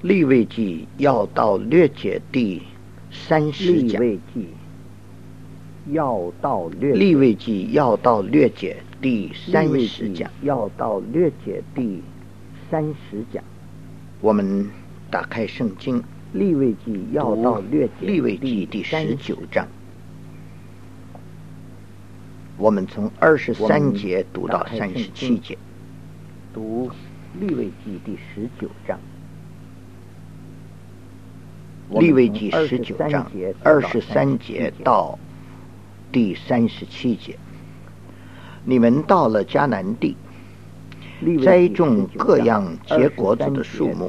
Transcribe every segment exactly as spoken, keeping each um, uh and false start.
利未记要道略解第三十讲。 利未记要道略利未记要道略解第三十讲。 要道略解第三十讲。 我们打开圣经， 利未记要道略解利未记第十九章。我们从二十三节读到三十七节。 读利未记第十九章。 利未记十九章二十三节到第三十七节。你们到了迦南地，栽种各样结果子的树木，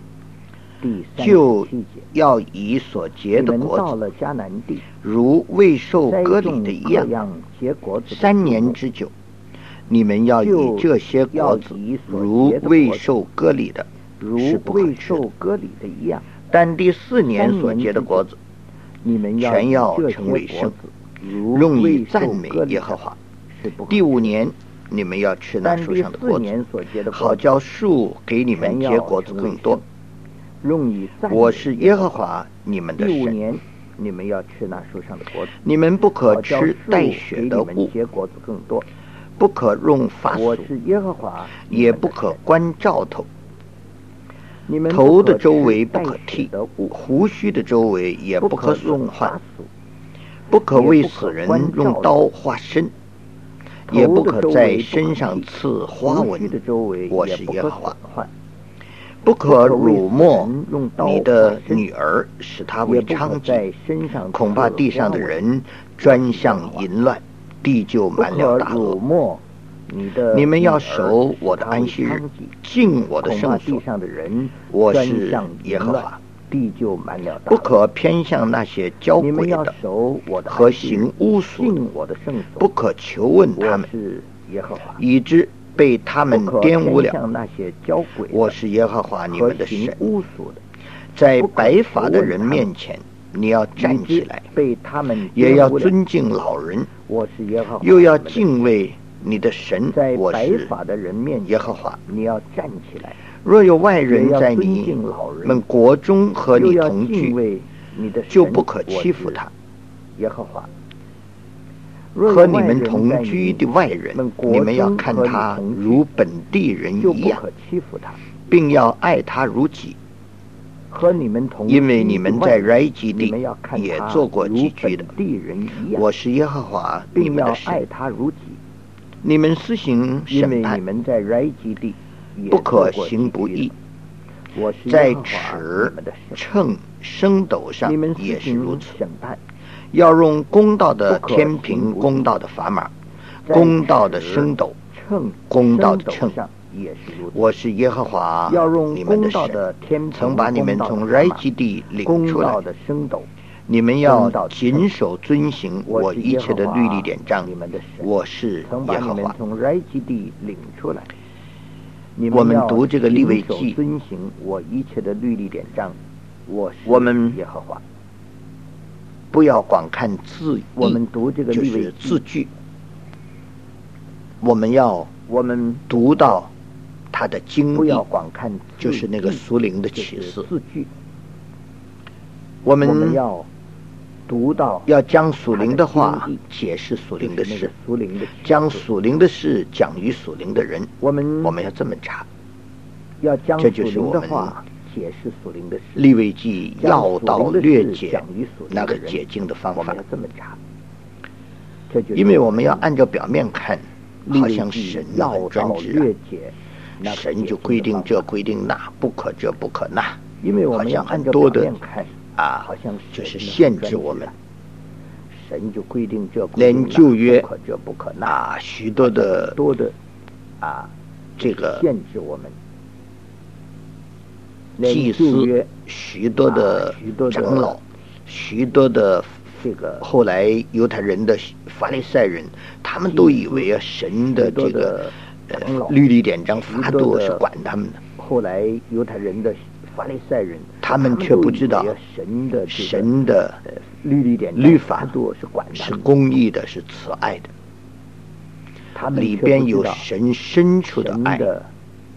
就要以所结的果子，如未受割礼的一样，三年之久。你们要以这些果子如未受割礼的，是不可吃的。但第四年所结的果子，你们全要成为圣，用以赞美耶和华。第五年，你们要吃那树上的果子，好叫树给你们结果子更多。我是耶和华你们的神。 你们要吃那树上的果子， 你们不可吃带血的物，不可用发俗，也不可关兆头。头的周围不可剃，胡须的周围也不可损坏，不可为死人用刀划身，也不可在身上刺花纹。我是耶和华。不可辱没你的女儿，使她为娼妓，恐怕地上的人专向淫乱，地就满了大恶。你们要守我的安息日，敬我的圣所。我是耶和华。不可偏向那些交鬼的和行巫术的，不可求问他们，以致被他们玷污了。我是耶和华你们的神。在白发的人面前，你要站起来，也要尊敬老人，又要敬畏你的神。我是耶和华。 你要站起来。 若有外人在你们国中和你同居，就不可欺负他。 耶和华。 和你们同居的外人，你们要看他如本地人一样，并要爱他如己。因为你们在埃及地也做过寄居的。我是耶和华你们的神。你们施行审判，不可行不义。在尺、秤、升斗上也是如此。要用公道的天平，公道的砝码，公道的升斗，公道的秤。我是耶和华你们的神，曾把你们从埃及地领出来。你们要谨守遵行我一切的律例典章。我是耶和华。我们读这个利未记，我们耶和华。 不要光看字义， 我们读这个就是字句，我们要我们读到它的经义， 不要光看就是那个属灵的启示。 字句， 我们我们要读到要将属灵的话解释属灵的事，将属灵的事讲于属灵的人。 我们我们要这么查， 要将这就是我们解释属灵的事。 利未记要道略解那个解经的方法，因为我们要按照表面看，好像神很专制啊，神就规定这规定那，不可这不可那， 因为我们要按照表面看啊，好像就是限制我们。 神就规定这连旧约不可这不可那啊，许多的多的啊，这个限制我们。 祭司，许多的长老，许多的这个后来犹太人的法利赛人，他们都以为啊，神的这个呃律例典章法度是管他们的。 后来犹太人的法利赛人， 他们却不知道神的神的律例典律法是管是公义的，是慈爱的，里边有神深处的爱。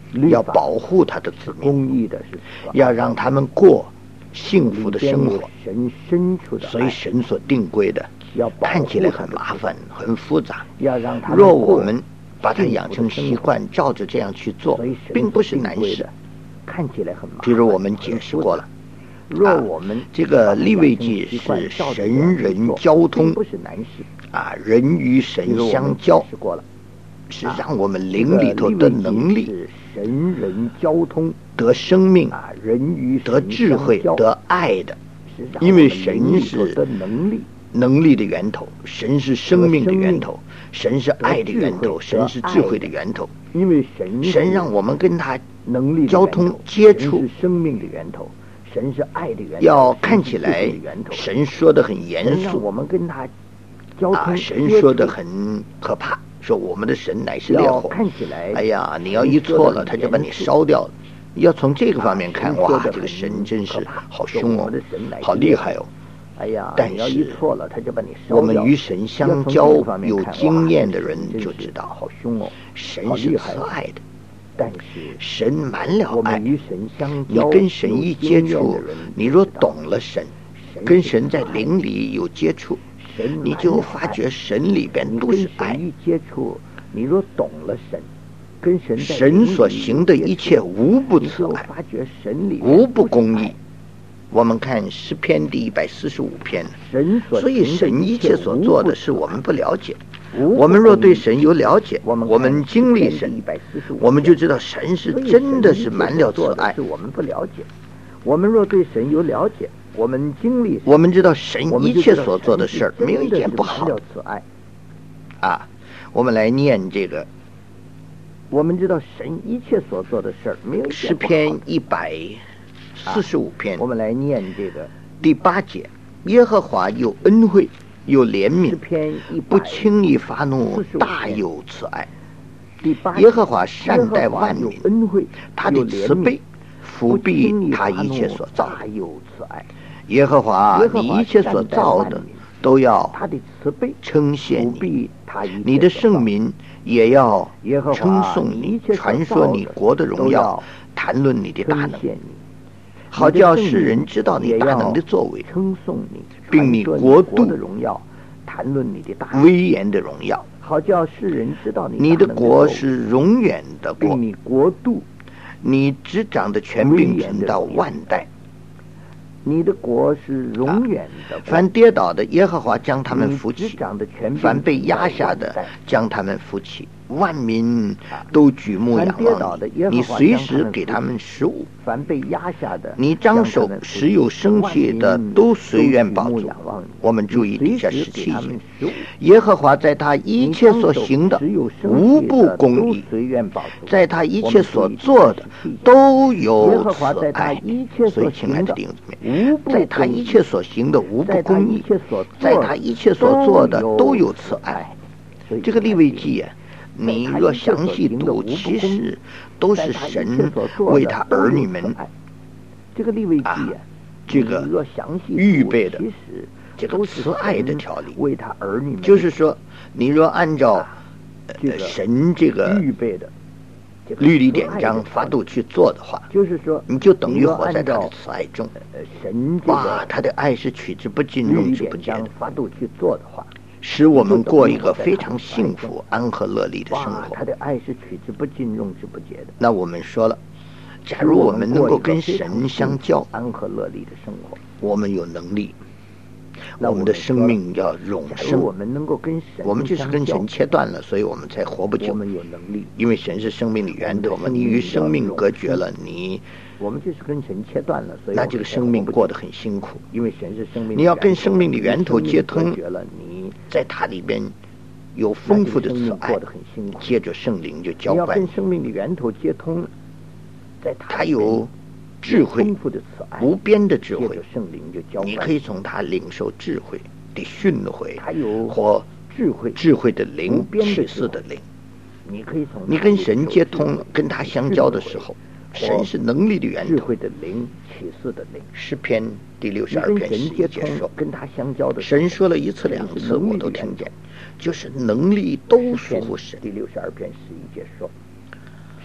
要保护他的子民， 公义的是要让他们过幸福的生活。 神深处的， 所以神所定规的看起来很麻烦很复杂， 要让他若我们把它养成习惯，照着这样去做，并不是难事。 看起来很麻烦。 比如我们解释过了， 若我们、 啊、这个利未记是神人交通， 不是难事啊，人与神相交，是让我们灵里头的能力， 是神人交通， 得生命， 啊，人与得智慧，得爱的。因为神是能力能力的源头，神是生命的源头，神是爱的源头，神是智慧的源头。 因为神神让我们跟他能力交通接触， 是生命的源头，神是爱的源头。 要看起来神说的很严肃， 我们跟他交通、 啊、神说的很可怕，说我们的神乃是烈火。 看起来， 哎呀，你要一错了，他就把你烧掉了。要从这个方面看，啊、哇，这个神真是好凶哦，好厉害哦。 哎呀， 但是我们与神相交有经验的人就知道， 好凶哦， 神是慈爱的。 但是神满了爱， 与神相交， 你跟神一接触，你若懂了神，跟神在灵里有接触，你就发觉神里边都是爱。 一接触，你若懂了神。跟神, 神所行的一切无不慈爱，无不公义。我们看诗篇第一百四十五篇，所以神一切所做的是我们不了解。我们若对神有了解，我们经历神，我们就知道神是真的是满了慈爱。 我们不了解，我们若对神有了解，我们经历， 我们知道神一切所做的事儿没有一件不好。 慈爱啊，我们来念这个。 我们知道神一切所做的事儿没有诗篇一百四十五篇、 啊，我们来念这个第八节：耶和华有恩惠，有怜悯， 诗篇不轻易发怒，大有慈爱。 第八， 耶和华善待万民， 恩惠， 他的慈悲福庇他一切所造。 大有慈爱。 耶和华你一切所造的都要他的慈悲称谢你，你的圣民也要称颂你，传说你国的荣耀，谈论你的大能，好叫世人知道你大能的作为， 称颂你， 并你国度的荣耀，谈论你的大能威严的荣耀， 好叫世人知道你。 你的国是永远的国， 并你国度， 你执掌的权柄存到万代。 你的国是永远的、啊。 凡跌倒的，耶和华将他们扶起；凡被压下的，将他们扶起。万民都举目仰望你，你随时给他们食物。 凡被压下的， 你张手时有生气的，都随愿保住。我们注意底下十七节：耶和华在他一切所行的无不公义，在他一切所做的都有慈爱。所以，亲爱的弟兄姊妹，在他一切所行的无不公义，在他一切所做的都有慈爱。这个利未记啊，你若详细读，其实都是神为他儿女们这个利未记啊， 这个预备的这个慈爱的条例， 为他儿女们。 就是说，你若按照呃神这个预备的律例典章法度去做的话， 就是说， 你就等于活在他的慈爱中。 神哇，他的爱是取之不尽、用之不竭的。 法度去做的话， 使我们过一个非常幸福、安和乐利的生活。 他的爱是取之不尽、用之不竭的。 那我们说了，假如我们能够跟神相交， 安和乐利的生活， 我们有能力，我们的生命要永生。 我们能够跟神， 我们就是跟神切断了，所以我们才活不久。 我们有能力， 因为神是生命的源头嘛，你与生命隔绝了，你我们就是跟神切断了，所以那这个生命过得很辛苦。 因为神是生命， 你要跟生命的源头接通了，你在它里边有丰富的慈爱，接着圣灵就浇灌。 你要跟生命的源头接通，在它有智慧， 丰富的慈爱， 无边的智慧， 圣灵就浇灌。 你可以从它领受智慧的训诲， 还有或智慧智慧的灵，启示的灵。 你可以从你跟神接通，跟他相交的时候，神是能力的源头， 智慧的灵，启示的灵。 诗篇第六十二篇十一节说， 跟他相交的神说了一次两次，我都听见，就是能力都属乎神。 第六十二篇十一节说，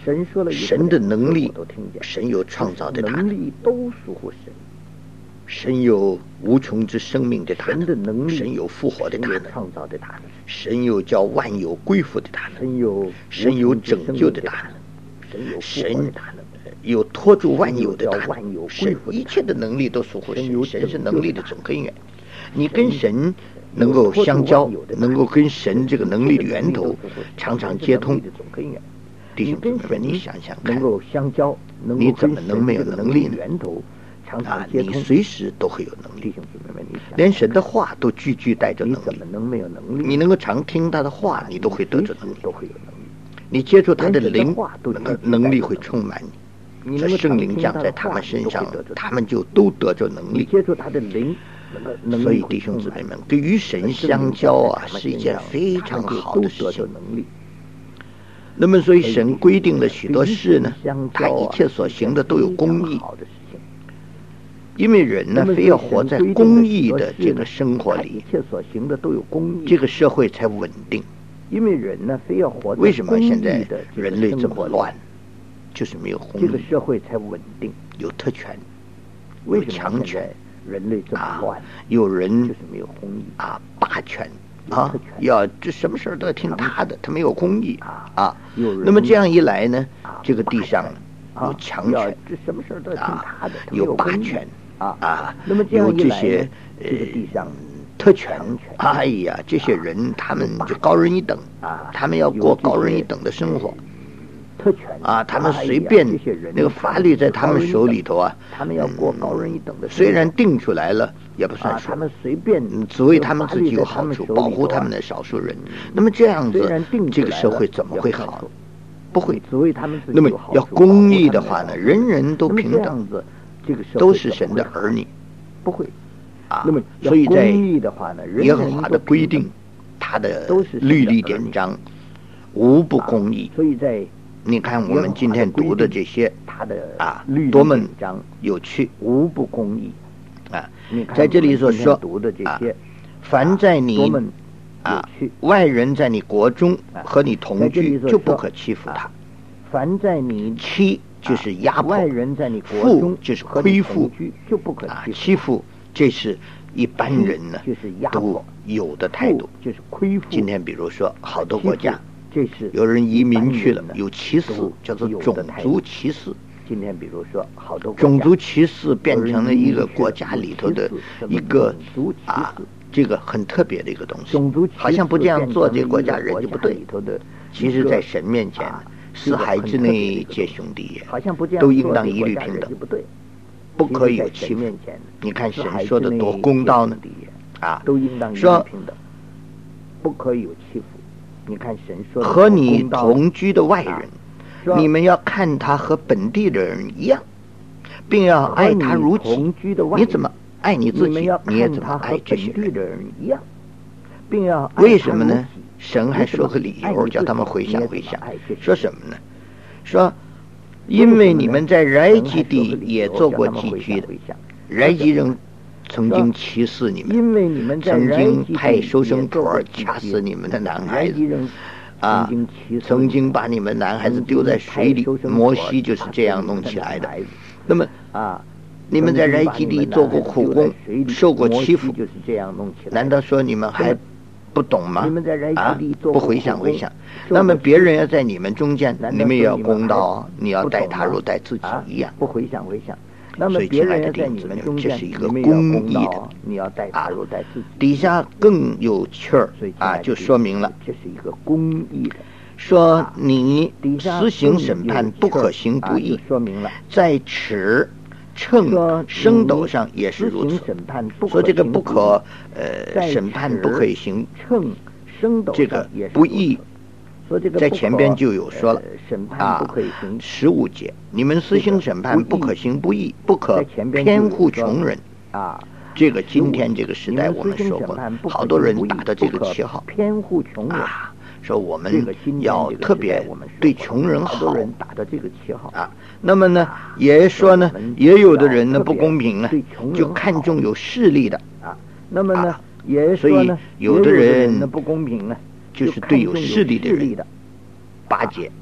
神说了， 神的能力都听见， 神有创造的大能力都属乎神。 神有无穷之生命的大能， 神的能力， 神有复活的大能， 创造的大能， 神有叫万有归服的大能， 神有神有拯救的大能， 神有托住万有的大能，神一切的能力都属乎神，神是能力的总根源。你跟神能够相交，能够跟神这个能力的源头常常接通，弟兄姊妹们，你想想看， 能够相交， 你怎么能没有能力呢？ 源头啊，你随时都会有能力，连神的话都句句带着能力。 能没有能力？ 你能够常听他的话，你都会得着能力， 都会有能力。 你接触他的灵，能力会充满你。这圣灵降在他们身上，他们就都得着能力。 接触他的灵， 所以弟兄姊妹们，跟与神相交啊，是一件非常好的事情。那么，所以神规定了许多事呢，他一切所行的都有公义。因为人呢，非要活在公义的这个生活里， 一切所行的都有公义， 这个社会才稳定。 因为人呢，非要活在为什么现在人类这么乱？就是没有公义， 这个社会才稳定。 有特权， 有强权， 人类这么乱， 啊、有人就是没有公义啊，霸权啊，要这什么事儿都要听他的，他没有公义啊啊。那么这样一来呢，这个地上有强权， 这什么事儿都要听他的， 有霸权。 啊啊， 那么这样有这些呃这个地上特权，哎呀，这些人他们就高人一等啊， 他们要过高人一等的生活， 特权啊，他们随便那个法律在他们手里头啊， 他们要过高人一等的生活， 虽然定出来了也不算数， 他们随便只为他们自己有好处，保护他们的少数人。那么这样子，这个社会怎么会好？不会。那么要公义的话呢，人人都平等。 这个都是神的儿女， 不会啊。 那么， 所以在耶和华的人规定，他的律例典章无不公义。 所以在你看我们今天读的这些， 他的啊多么有趣， 无不公义啊。在这里所说读的这些， 凡在你啊外人在你国中和你同居，就不可欺负他。 凡在你欺。就是压迫，负就是亏负， 就不可啊欺负，这是一般人呢都有的态度。 就是亏负。 今天比如说好多国家， 这是有人移民去了，有歧视，叫做种族歧视。 今天比如说好多种族歧视变成了一个国家里头的一个啊，这个很特别的一个东西。好像不这样做，这个国家人就不对。其实，在神面前。四海之内皆兄弟也，都应当一律平等，不可以有欺负。你看神说的多公道呢，啊， 都应当一律平等，不可以有欺负。你看神说和你同居的外人，你们要看他和本地的人一样，并要爱他如己。你怎么爱你自己，你也怎么爱这些人一样，并要为什么呢？神还说个理由，叫他们回想回想，说什么呢？说，因为你们在埃及地也做过寄居的，埃及人曾经歧视你们， 因为你们曾经派收生婆掐死你们的男孩子，啊，曾经把你们男孩子丢在水里，摩西就是这样弄起来的。那么啊，你们在埃及地做过苦工，受过欺负，难道说你们还不懂吗？啊，不回想回想。那么别人要在你们中间，你们也要公道啊！你要待他如待自己一样。 不回想回想。 所以，亲爱的弟兄姊妹，这是一个公义的你要待他如待自己。 底下更有趣儿啊，就说明了， 这是一个公义的。 说你施行审判不可行不义， 说明了在尺。秤升斗上也是如此，说这个不可呃审判不可以行秤升斗这个不义，在前边就有说了啊，十五节，你们施行审判不可行不义，不可偏护穷人啊。这个今天这个时代我们说过，好多人打的这个旗号， 偏护穷人啊，说我们要特别对穷人好， 打的这个旗号啊。那么呢，也说呢，也有的人呢不公平呢，就看重有势力的啊。那么呢，也所以有的人不公平呢， 就是对有势力的人巴结，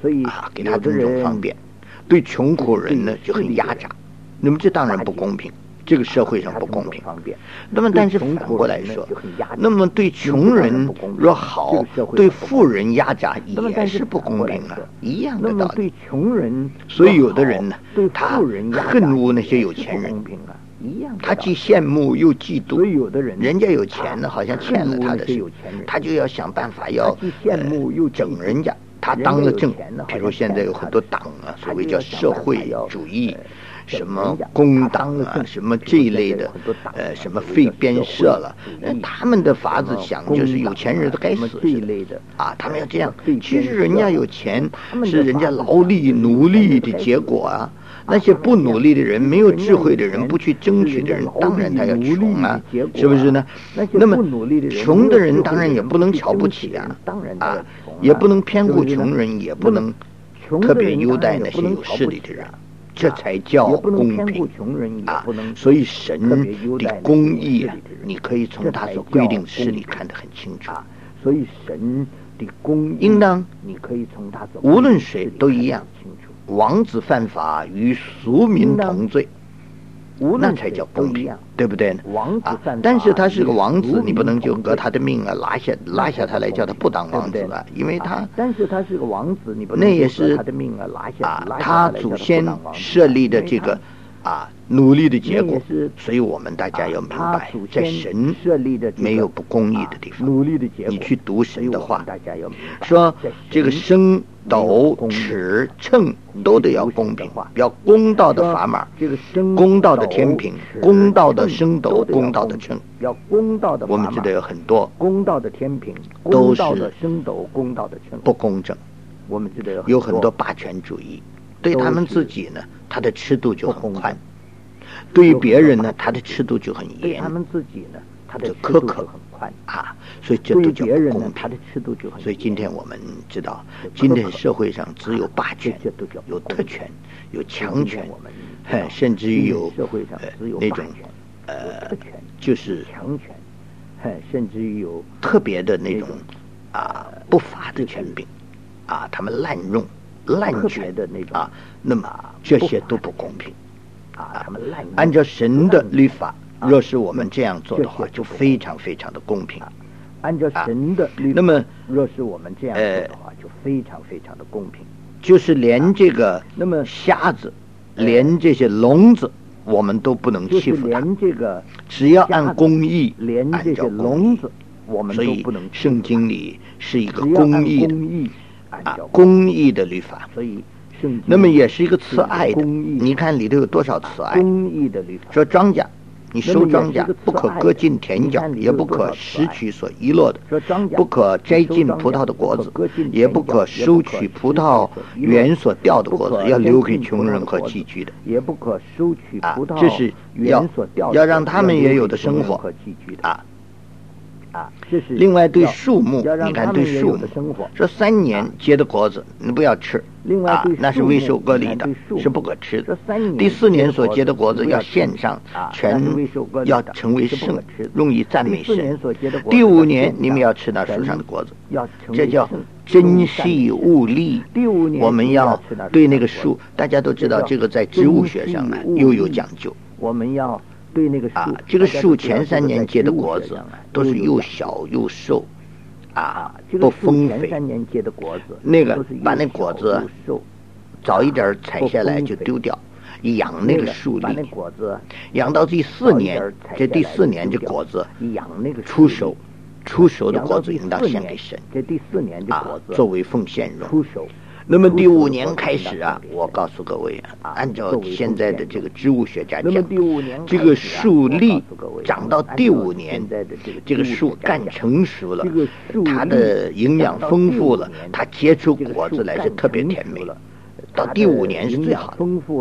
所以啊，给他种种方便，对穷苦人呢就很压榨，那么这当然不公平。这个社会上不公平，那么但是反过来说，那么对穷人若好，对富人压榨也是不公平啊，一样的道理。 对穷人， 所以有的人呢，他恨恶那些有钱人，他既羡慕又嫉妒。 所以有的人， 人家有钱呢，好像欠了他的事，他就要想办法要羡慕又整人家。他当了政，比如现在有很多党啊，所谓叫社会主义。什么工党啊，什么这一类的，呃，什么废编社了，他们的法子想就是有钱人都该死这一类的啊，他们要这样。其实人家有钱是人家劳力努力的结果啊。那些不努力的人、没有智慧的人、不去争取的人，当然他要穷啊，是不是呢？那么穷的人当然也不能瞧不起啊，啊，也不能偏护穷人，也不能特别优待那些有势力的人。这才叫公平啊！所以神的公义，你可以从他所规定事里看得很清楚。 所以神的公义， 应当你可以从他所无论谁都一样。王子犯法与俗民同罪，那才叫公平，对不对呢？啊，但是他是个王子，你不能就革他的命啊，拉下拉下他来，叫他不当王子啊，因为他。 但是他是个王子，你不能那也是他的命啊，拉下啊，他祖先设立的这个啊努力的结果，所以我们大家要明白，在神没有不公义的地方。 努力的结果， 你去读神的话，说这个升斗尺秤都得要公平，要公道的砝码，公道的天平，公道的升斗，公道的秤， 要公道的。 我们知道有很多公道的天平， 都是升斗，公道的秤， 不公正。 我们知道有很多霸权主义，对他们自己呢，他的尺度就很宽；对于别人呢，他的尺度就很严。 对他们自己呢，他的苛刻很宽啊，所以这都叫不公平。所以今天我们知道，今天社会上只有霸权、有特权、有强权，甚至于有那种呃，就是强权，甚至于有特别的那种啊不法的权柄啊，他们滥用滥权的那种啊，那么这些都不公平啊。他们滥用按照神的律法。若是我们这样做的话，就非常非常的公平。 按照神的律法， 那么若是我们这样做的话，就非常非常的公平。 就是连这个那么瞎子，连这些聋子，我们都不能欺负他。 连这个只要按公义， 连这些聋子，我们都不能。 圣经里是一个公义的啊，公义的律法。 所以。 那么也是一个慈爱的，你看里头有多少慈爱？ 公义的律法说庄稼，你收庄稼不可割尽田角，也不可拾取所遗落的；不可摘尽葡萄的果子，也不可收取葡萄园所掉的果子，要留给穷人和寄居的。 也不可收取葡萄这是要要让他们也有的生活啊。 啊，这是另外对树木，你看对树木，说三年结的果子你不要吃， 另外啊，那是未受割礼的，是不可吃的。第四年所结的果子要献上，全要成为圣，用以赞美神。第五年你们要吃那树上的果子，这叫珍惜物力。我们要对那个树，大家都知道这个在植物学上呢又有讲究。 我们要。对那个啊，这个树前三年结的果子都是又小又瘦，啊，不丰肥。 三年结的果子， 那个把那果子早一点采下来就丢掉，养那个树立，养到第四年，这第四年这果子出熟，出熟的果子应当献给神， 这第四年的果子作为奉献用。 出熟。 那么第五年开始啊，我告诉各位啊，按照现在的这个植物学家讲，这个树立长到第五年，这个树干成熟了，它的营养丰富了，它结出果子来是特别甜美。到第五年是最好的。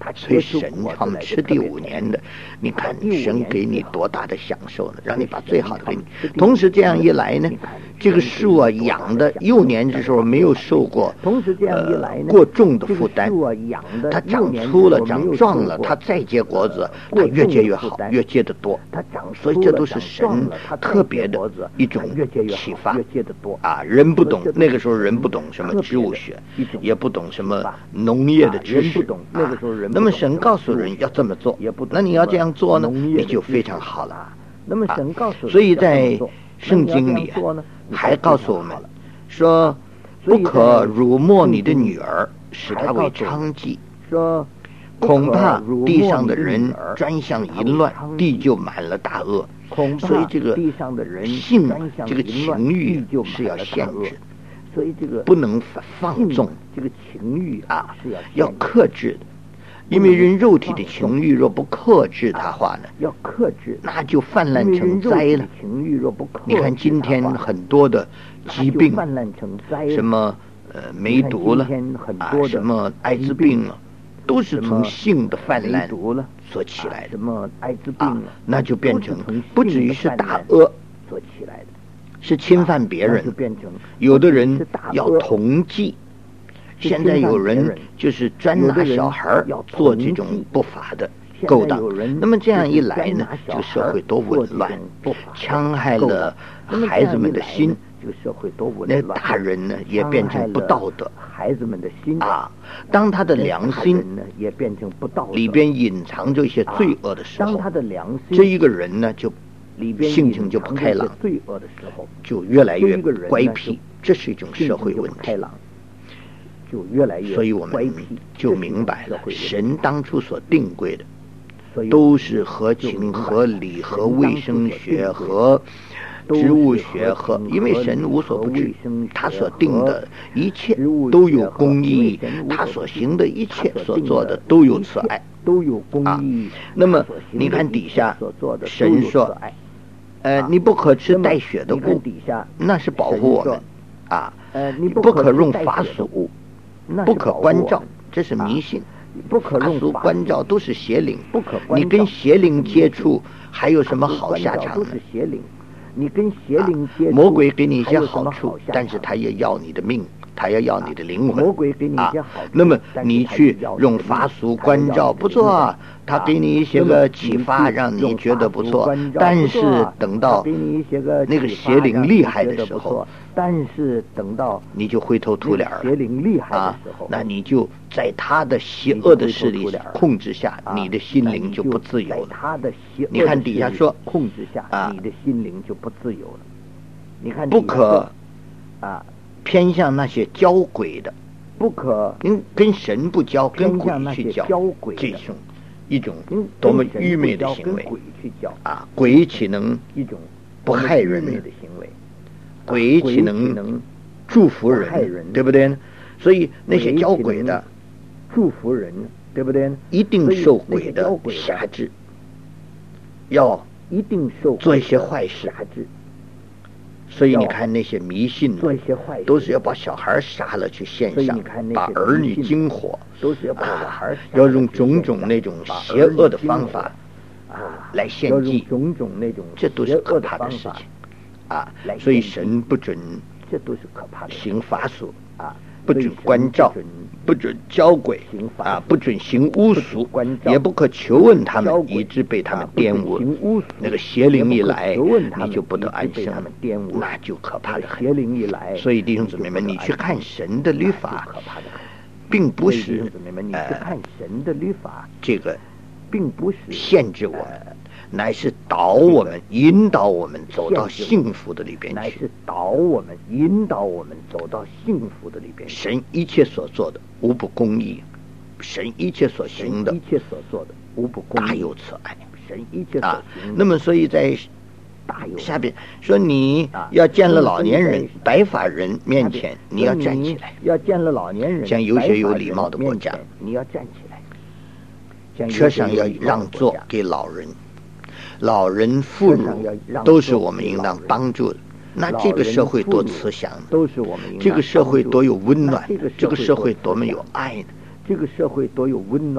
所以神他们吃第五年的，你看神给你多大的享受呢？让你把最好的给你。同时这样一来呢，这个树啊养的幼年之时候没有受过呃过重的负担，它长粗了长壮了，它再结果子，它越结越好，越结得多。所以这都是神特别的一种启发啊！人不懂，那个时候人不懂什么植物学，也不懂什么农业的知识啊。那么神告诉人要这么做，那你要这样做呢，你就非常好了。那么神告诉，所以在圣经里还告诉我们说，不可辱没你的女儿，使她为娼妓。说恐怕地上的人专向淫乱，地就满了大恶。所以这个性这个情欲是要限制的，所以这个不能放纵，这个情欲啊要克制的。因为人肉体的情欲若不克制它话呢，要克制，那就泛滥成灾了。你看今天很多的疾病，什么呃梅毒了啊，什么艾滋病了，都是从性的泛滥所起来的。什么艾滋病了，那就变成不至于是大恶所起来的，是侵犯别人。有的人要同妓。现在有人就是专拿小孩做这种不法的勾当，那么这样一来呢，这个社会多紊乱，戕害了孩子们的心，这个社会多紊乱，那大人呢也变成不道德，孩子们的心啊，当他的良心呢也变成不道德，里边隐藏着一些罪恶的时候，当他的良心，这一个人呢就性情就不开朗，罪恶的时候就越来越乖僻，这是一种社会问题。就越来越，所以我们就明白了，神当初所定规的，都是合情、合理、合卫生学、和植物学和，因为神无所不知，他所定的一切都有公义，他所行的一切所做的都有慈爱，都有公义。那么你看底下神说，呃，你不可吃带血的物，那是保护我们啊，你不可用法属。不可关照，这是迷信。不可用关照都是邪灵。不可你跟邪灵接触，还有什么好下场呢？你跟邪灵接触，魔鬼给你一些好处，但是他也要你的命，他要要你的灵魂。魔鬼给你一些好处，那么你去用法俗关照不错，他给你一些个启发，让你觉得不错。但是等到那个邪灵厉害的时候，但是等到你就灰头土脸了，邪灵厉害的时候，那你就在他的邪恶的势力控制下，你的心灵就不自由了。你看底下说，控制下，你的心灵就不自由了。你看不可啊偏向那些交鬼的，不可跟跟神不交，跟鬼去交，这种一种多么愚昧的行为啊！鬼岂能一种不害人的行为？鬼岂能祝福人，对不对呢？所以那些交鬼的祝福人，对不对呢？一定受鬼的辖制，要一定受做一些坏事。所以你看那些迷信都是要把小孩杀了去献上，把儿女惊火，都是要把小孩要用种种那种邪恶的方法啊来献祭，种种那种这都是可怕的事情啊！所以神不准这都是可怕的行法术啊，不准关照，不准交鬼啊，不准行巫俗，也不可求问他们，以致被他们玷污。那个邪灵一来，你就不得安生，那就可怕的很。所以弟兄姊妹们，你去看神的律法，并不是呃这个，并不是限制我们。乃是导我们、引导我们走到幸福的里边去。乃是导我们、引导我们走到幸福的里边。神一切所做的无不公义，神一切所行的、一切所做的无不公义，大有慈爱。神一切所行的，那么所以在下边说，你要见了老年人、白发人面前，你要站起来。要见了老年人，像有些有礼貌的国家，你要站起来。车上要让座给老人。老人妇孺都是我们应当帮助的。那这个社会多慈祥呢？都是我们这个社会多有温暖，这个社会多么有爱呢？这个社会多有温暖，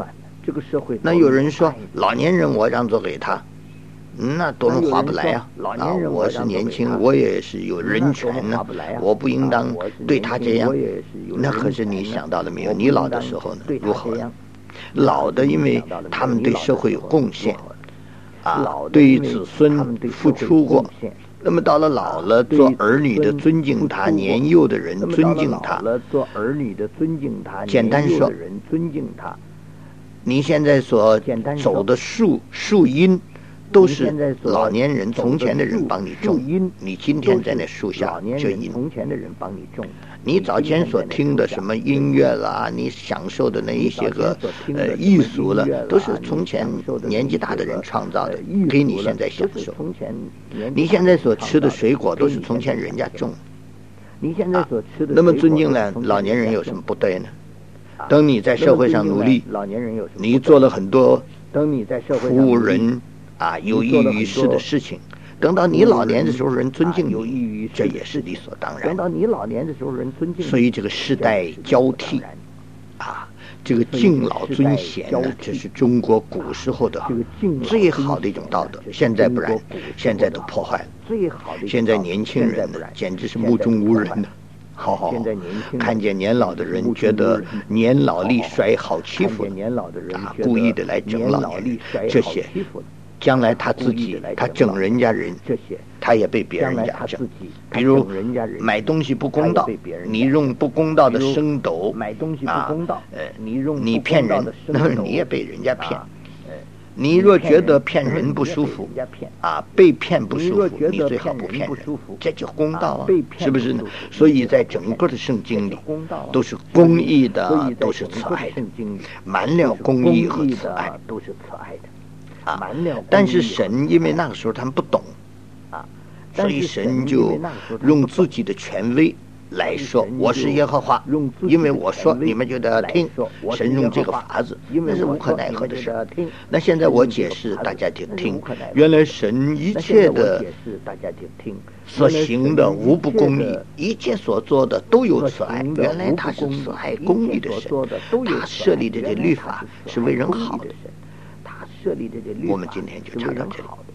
这个社会。 那有人说，老年人我让座给他，那多么划不来啊！啊，我是年轻，我也是有人权呢、啊，我不应当对他这样。那可是你想到了没有？你老的时候呢？如何？老的，因为他们对社会有贡献，啊，对子孙付出过。那么到了老了，做儿女的尊敬他，年幼的人尊敬他。 做儿女的尊敬他， 简单说， 人尊敬他。 你现在所走的树树荫，都是老年人从前的人帮你种。你今天在那树下这荫， 从前的人帮你种。 你早前所听的什么音乐啦，你享受的那一些个呃艺术了，都是从前年纪大的人创造的，给你现在享受。你现在所吃的水果都是从前人家种。 你现在所吃的、 啊，那么尊敬呢，老年人有什么不对呢？等你在社会上努力， 老年人有什么？ 你做了很多等你在社会上服务人啊有益于世的事情。等到你老年的时候，人尊敬你，这也是理所当然。 等到你老年的时候，人尊敬你。 所以这个世代交替，啊，这个敬老尊贤呢，这是中国古时候的最好的一种道德。现在不然，现在都破坏了。 最好的现在年轻人呢，简直是目中无人的。好好，看见年老的人，觉得年老力衰好欺负，啊，故意的来整老年人，这些。将来他自己，他整人家人，他也被别人家整。比如买东西不公道，你用不公道的升斗买东西不公道， 呃，你用你骗人，那么你也被人家骗。你若觉得骗人不舒服，啊，被骗不舒服，你最好不骗人，这就公道啊，是不是呢？所以在整个的圣经里，都是公义的，都是慈爱的，满了公义和慈爱， 都是慈爱的。 啊，但是神因为那个时候他们不懂，啊，所以神就用自己的权威来说，我是耶和华，因为我说你们就得听，神用这个法子，那是无可奈何的事。那现在我解释大家就听，原来神一切的所行的无不公义，一切所做的都有慈爱，原来他是慈爱公义的神，他设立的这律法是为人好的。 设立的这律法， 我们今天就查到这里。